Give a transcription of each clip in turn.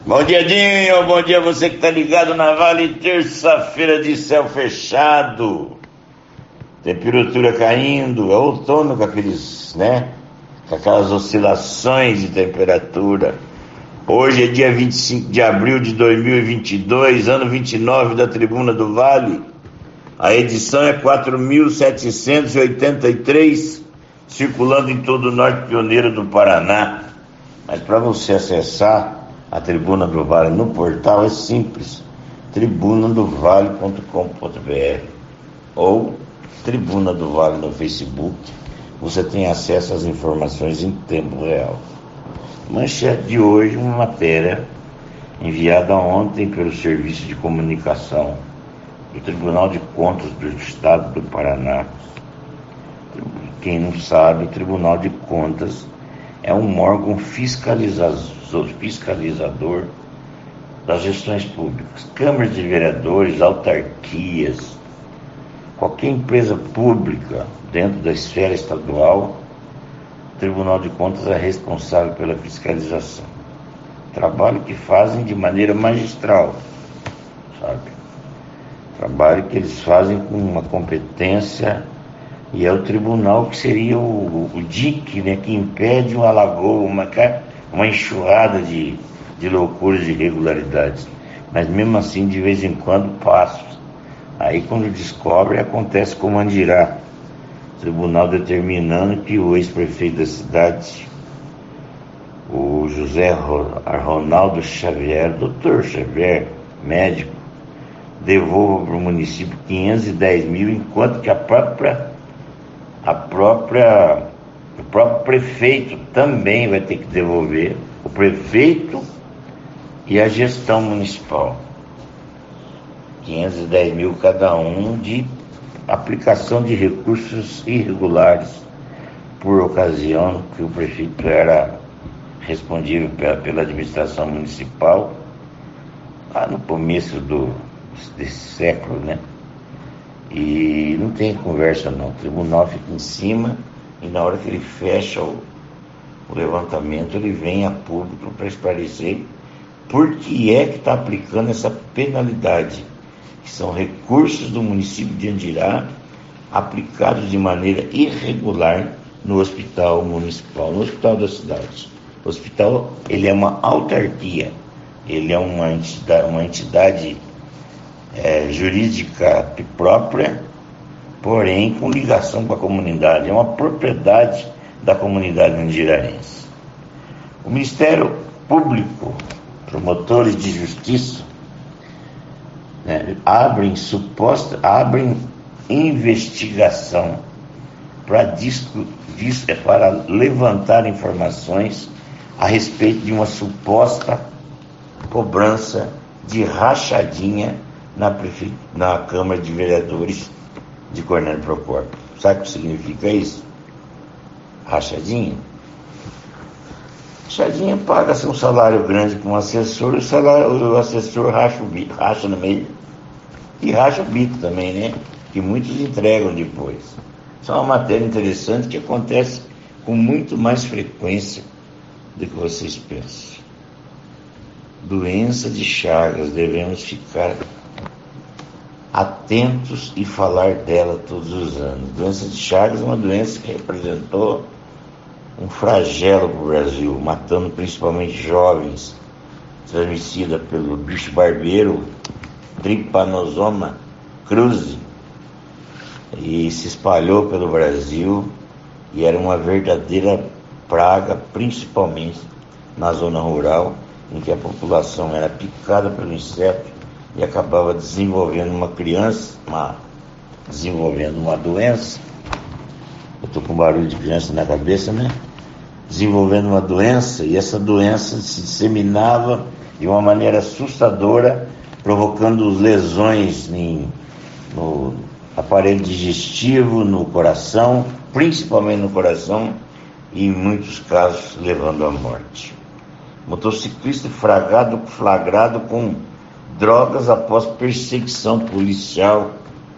Bom dia, Dinho. Bom dia você que tá ligado na Vale. Terça-feira de céu fechado. Temperatura caindo. É outono com aqueles, com aquelas oscilações de temperatura. Hoje é dia 25 de abril de 2022, ano 29 da Tribuna do Vale. A edição é 4.783, circulando em todo o norte pioneiro do Paraná. Mas para você acessar a Tribuna do Vale no portal é simples, tribunadovale.com.br ou Tribuna do Vale no Facebook. Você tem acesso às informações em tempo real. Manchete de hoje, uma matéria enviada ontem pelo Serviço de Comunicação do Tribunal de Contas do Estado do Paraná. Quem não sabe, o Tribunal de Contas é um órgão fiscalizador das gestões públicas, câmaras de vereadores, autarquias, qualquer empresa pública dentro da esfera estadual. O Tribunal de Contas é responsável pela fiscalização. Trabalho que fazem de maneira magistral, sabe? Trabalho que eles fazem com uma competência, e é o tribunal que seria o dique, que impede uma lagoa, uma enxurrada de loucuras e irregularidades. Mas mesmo assim, de vez em quando, passa. Aí quando descobre, acontece como Andirá. O tribunal determinando que o ex-prefeito da cidade, o José Ronaldo Xavier, doutor Xavier, médico, devolva para o município 510 mil, enquanto que o próprio prefeito também vai ter que devolver, o prefeito e a gestão municipal, 510 mil cada um de aplicação de recursos irregulares por ocasião que o prefeito era responsável pela administração municipal lá no começo desse século, E não tem conversa não, o tribunal fica em cima e na hora que ele fecha o levantamento, ele vem a público para esclarecer por que é que está aplicando essa penalidade, que são recursos do município de Andirá aplicados de maneira irregular no hospital municipal, no hospital da cidade. O hospital, ele é uma autarquia, ele é uma entidade jurídica própria, porém com ligação com a comunidade, é uma propriedade da comunidade andiraense. O Ministério Público, promotores de justiça, abrem investigação para levantar informações a respeito de uma suposta cobrança de rachadinha na Câmara de Vereadores de Cornélio Procópio. Sabe o que significa isso? Rachadinha? Rachadinha paga-se um salário grande para um assessor, o assessor racha no meio e racha o bico também, que muitos entregam depois. Isso é uma matéria interessante que acontece com muito mais frequência do que vocês pensam. Doença de Chagas, devemos ficar atentos e falar dela todos os anos. Doença de Chagas é uma doença que representou um flagelo para o Brasil, matando principalmente jovens, transmitida pelo bicho barbeiro Trypanosoma cruzi, e se espalhou pelo Brasil e era uma verdadeira praga, principalmente na zona rural, em que a população era picada pelo inseto e acabava desenvolvendo uma doença. Eu estou com barulho de criança na cabeça, desenvolvendo uma doença, e essa doença se disseminava de uma maneira assustadora, provocando lesões no aparelho digestivo, no coração, principalmente no coração, e em muitos casos levando à morte. Motociclista flagrado com drogas após perseguição policial,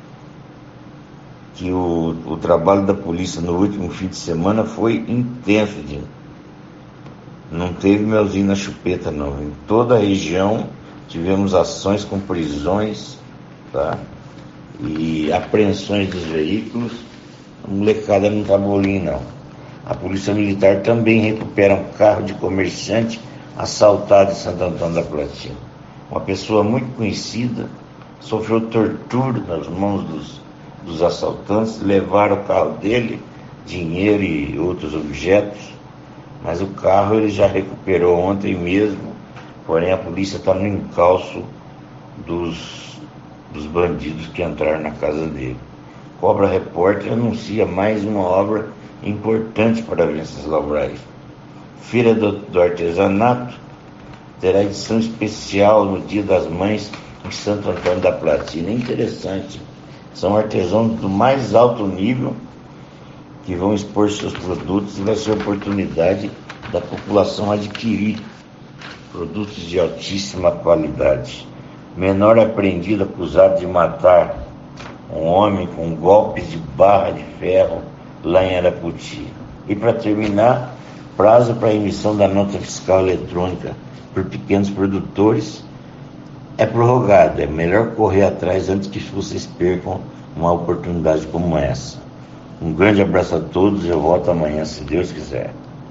que o trabalho da polícia no último fim de semana foi intenso, Não teve melzinho na chupeta, não. Em toda a região tivemos ações com prisões, tá? E apreensões dos veículos. A molecada não tá bolinho, não. A Polícia Militar também recupera um carro de comerciante assaltado em Santo Antônio da Platina. Uma pessoa muito conhecida sofreu tortura nas mãos dos assaltantes, levaram o carro dele, dinheiro e outros objetos, mas o carro ele já recuperou ontem mesmo, porém a polícia está no encalço dos bandidos que entraram na casa dele. Cobra Repórter anuncia mais uma obra importante para Venceslau Braz. Feira do Artesanato terá edição especial no Dia das Mães em Santo Antônio da Platina. É interessante. São artesãos do mais alto nível que vão expor seus produtos e vai ser oportunidade da população adquirir produtos de altíssima qualidade. Menor apreendido acusado de matar um homem com golpes de barra de ferro lá em Araputi. E para terminar, prazo para a emissão da nota fiscal eletrônica por pequenos produtores é prorrogado. É melhor correr atrás antes que vocês percam uma oportunidade como essa. Um grande abraço a todos, eu volto amanhã, se Deus quiser.